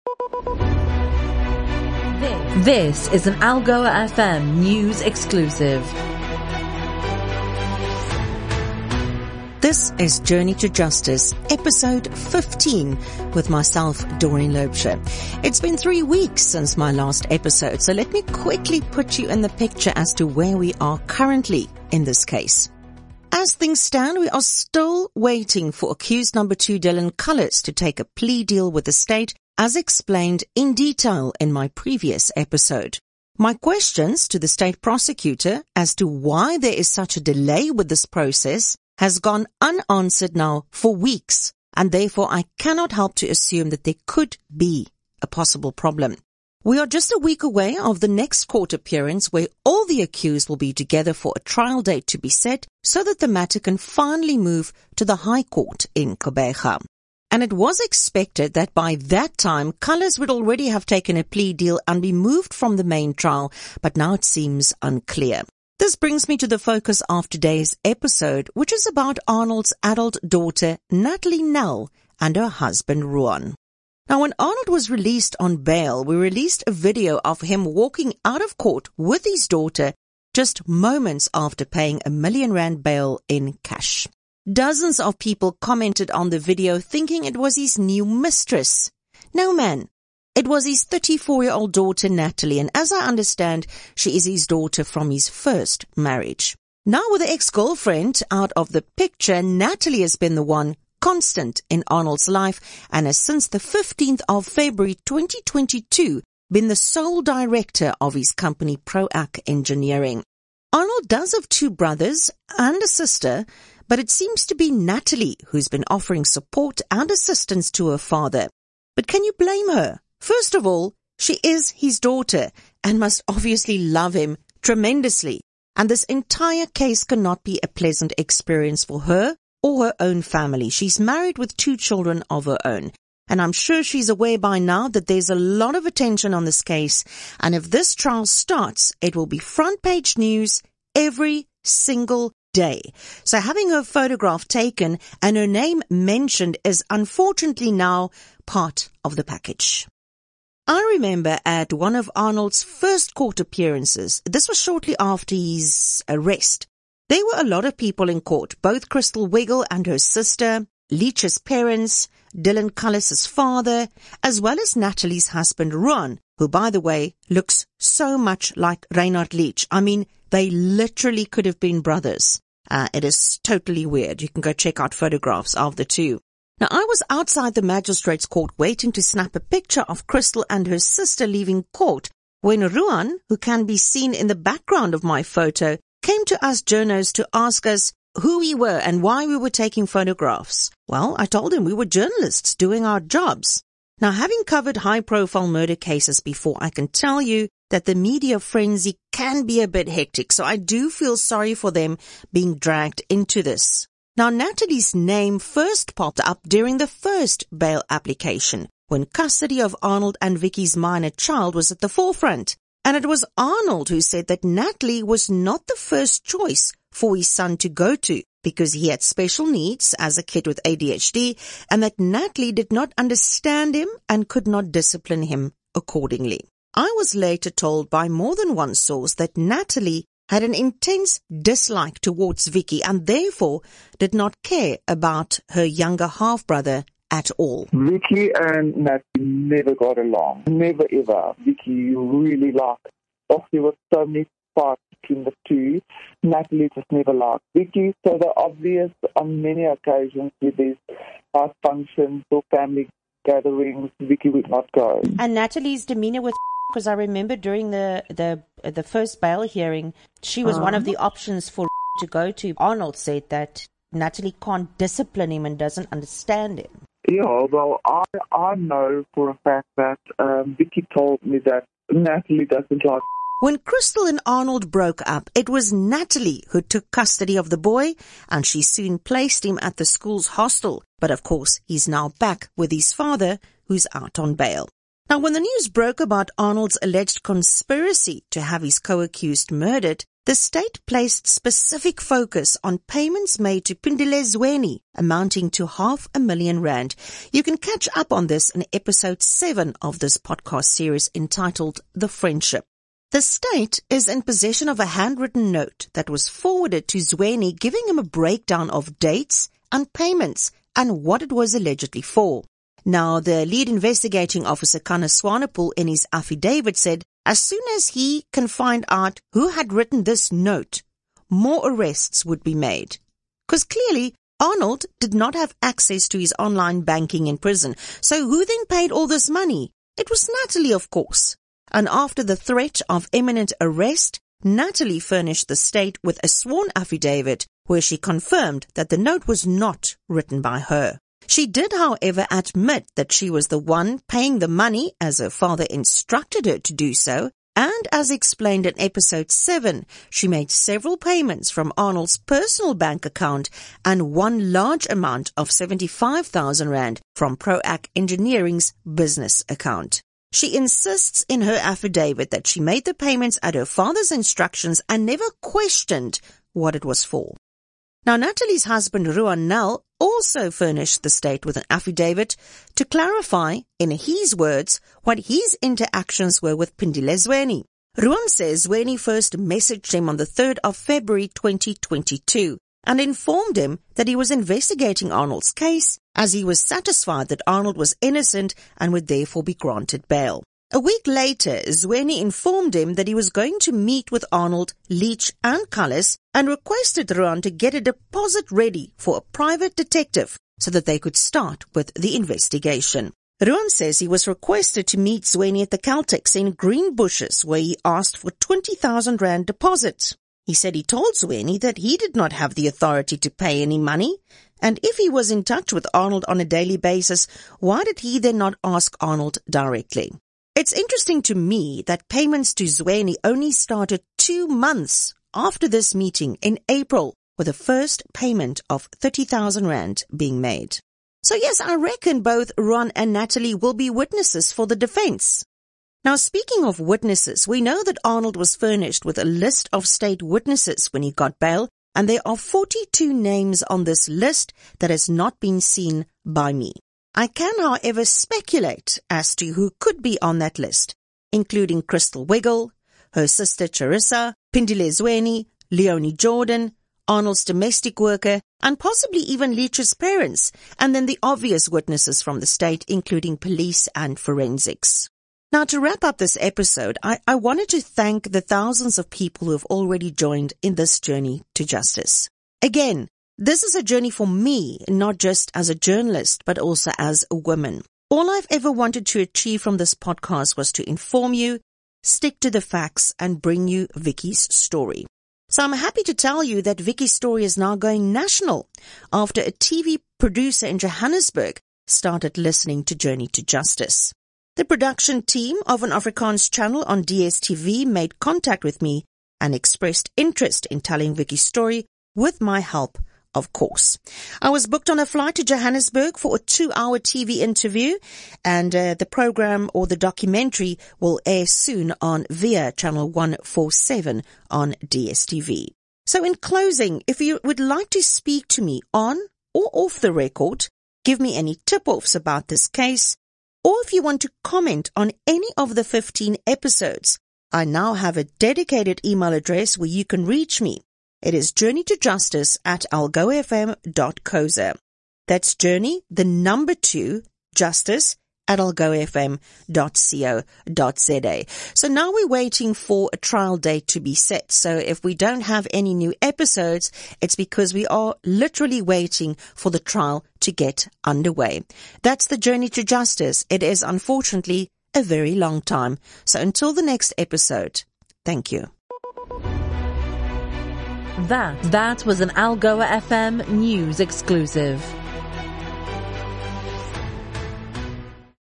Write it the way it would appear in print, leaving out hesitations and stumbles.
This is an Algoa FM news exclusive. This is Journey to Justice, episode 15, with myself, Doreen Loubser. It's been 3 weeks since my last episode, so let me quickly put you in the picture as to where we are currently in this case. As things stand, we are still waiting for accused number 2 Dylan Cullis to take a plea deal with the state, as explained in detail in my previous episode. My questions to the state prosecutor as to why there is such a delay with this process has gone unanswered now for weeks, and therefore I cannot help to assume that there could be a possible problem. We are just a week away of the next court appearance where all the accused will be together for a trial date to be set so that the matter can finally move to the High Court in Gqeberha. And it was expected that by that time, Cullis would already have taken a plea deal and be moved from the main trial, but now it seems unclear. This brings me to the focus of today's episode, which is about Arnold's adult daughter, Natalie Nel, and her husband, Ruan. Now, when Arnold was released on bail, we released a video of him walking out of court with his daughter just moments after paying R1 million bail in cash. Dozens of people commented on the video thinking it was his new mistress. No, man. It was his 34-year-old daughter, Natalie, and as I understand, she is his daughter from his first marriage. Now with the ex-girlfriend out of the picture, Natalie has been the one constant in Arnold's life and has since the 15th of February 2022 been the sole director of his company Proac Engineering. Arnold does have 2 brothers and a sister, but it seems to be Natalie who's been offering support and assistance to her father. But can you blame her? First of all, she is his daughter and must obviously love him tremendously. And this entire case cannot be a pleasant experience for her or her own family. She's married with 2 children of her own. And I'm sure she's aware by now that there's a lot of attention on this case. And if this trial starts, it will be front page news every single day. So having her photograph taken and her name mentioned is unfortunately now part of the package. I remember at one of Arnold's first court appearances, this was shortly after his arrest, there were a lot of people in court, both Crystal Wiggle and her sister, Leach's parents, Dylan Cullis's father, as well as Natalie's husband Ruan, who by the way looks so much like Reinhard Leach. I mean, they literally could have been brothers. It is totally weird. You can go check out photographs of the 2. Now, I was outside the magistrate's court waiting to snap a picture of Crystal and her sister leaving court when Ruan, who can be seen in the background of my photo, came to us journos to ask us who we were and why we were taking photographs. Well, I told him we were journalists doing our jobs. Now, having covered high-profile murder cases before, I can tell you that the media frenzy can be a bit hectic, so I do feel sorry for them being dragged into this. Now, Natalie's name first popped up during the first bail application, when custody of Arnold and Vicky's minor child was at the forefront. And it was Arnold who said that Natalie was not the first choice for his son to go to because he had special needs as a kid with ADHD, and that Natalie did not understand him and could not discipline him accordingly. I was later told by more than one source that Natalie had an intense dislike towards Vicky and therefore did not care about her younger half-brother at all. Vicky and Natalie never got along. Never ever. Vicky really liked. There was so many parts between the 2. Natalie just never liked Vicky. So the obvious on many occasions with these house functions or family gatherings, Vicky would not go. And Natalie's demeanor with, because I remember during the first bail hearing, she was one of the options for to go to. Arnold said that Natalie can't discipline him and doesn't understand him. Yeah, well, I know for a fact that Vicky told me that Natalie doesn't like. When Crystal and Arnold broke up, it was Natalie who took custody of the boy, and she soon placed him at the school's hostel. But of course, he's now back with his father, who's out on bail. Now, when the news broke about Arnold's alleged conspiracy to have his co-accused murdered, the state placed specific focus on payments made to Pindile Zweni, amounting to R500,000. You can catch up on this in episode 7 of this podcast series entitled The Friendship. The state is in possession of a handwritten note that was forwarded to Zweni, giving him a breakdown of dates and payments and what it was allegedly for. Now, the lead investigating officer, Kana Swanepoel, in his affidavit said, as soon as he can find out who had written this note, more arrests would be made. Because clearly, Arnold did not have access to his online banking in prison. So who then paid all this money? It was Natalie, of course. And after the threat of imminent arrest, Natalie furnished the state with a sworn affidavit where she confirmed that the note was not written by her. She did, however, admit that she was the one paying the money as her father instructed her to do so, and as explained in episode 7, she made several payments from Arnold's personal bank account and one large amount of 75,000 rand from Proac Engineering's business account. She insists in her affidavit that she made the payments at her father's instructions and never questioned what it was for. Now, Natalie's husband, Ruan Nel, also furnished the state with an affidavit to clarify, in his words, what his interactions were with Pindile Zweni. Ruan says Zweni first messaged him on the 3rd of February 2022 and informed him that he was investigating Arnold's case, as he was satisfied that Arnold was innocent and would therefore be granted bail. A week later, Zweni informed him that he was going to meet with Arnold, Leach and Cullis and requested Ruan to get a deposit ready for a private detective so that they could start with the investigation. Ruan says he was requested to meet Zweni at the Caltex in Greenbushes, where he asked for 20,000 rand deposit. He said he told Zweni that he did not have the authority to pay any money, and if he was in touch with Arnold on a daily basis, why did he then not ask Arnold directly? It's interesting to me that payments to Zweni only started 2 months after this meeting in April, with the first payment of 30,000 rand being made. So yes, I reckon both Ron and Natalie will be witnesses for the defense. Now, speaking of witnesses, we know that Arnold was furnished with a list of state witnesses when he got bail, and there are 42 names on this list that has not been seen by me. I can, however, speculate as to who could be on that list, including Crystal Wiggle, her sister Charissa, Pindile Zweni, Leonie Jordan, Arnold's domestic worker, and possibly even Leach's parents, and then the obvious witnesses from the state, including police and forensics. Now, to wrap up this episode, I wanted to thank the thousands of people who have already joined in this journey to justice. Again, this is a journey for me, not just as a journalist, but also as a woman. All I've ever wanted to achieve from this podcast was to inform you, stick to the facts, and bring you Vicky's story. So I'm happy to tell you that Vicky's story is now going national after a TV producer in Johannesburg started listening to Journey to Justice. The production team of an Afrikaans channel on DSTV made contact with me and expressed interest in telling Vicky's story with my help, of course. I was booked on a flight to Johannesburg for a 2-hour TV interview, and the program or the documentary will air soon on VIA channel 147 on DSTV. So in closing, if you would like to speak to me on or off the record, give me any tip-offs about this case, or if you want to comment on any of the 15 episodes, I now have a dedicated email address where you can reach me. It is journey2justice@algofm.co.za. That's journey, the number 2, justice@algofm.co.za. So now we're waiting for a trial date to be set. So if we don't have any new episodes, it's because we are literally waiting for the trial to get underway. That's the journey to justice. It is unfortunately a very long time. So until the next episode, thank you. That was an Algoa FM news exclusive.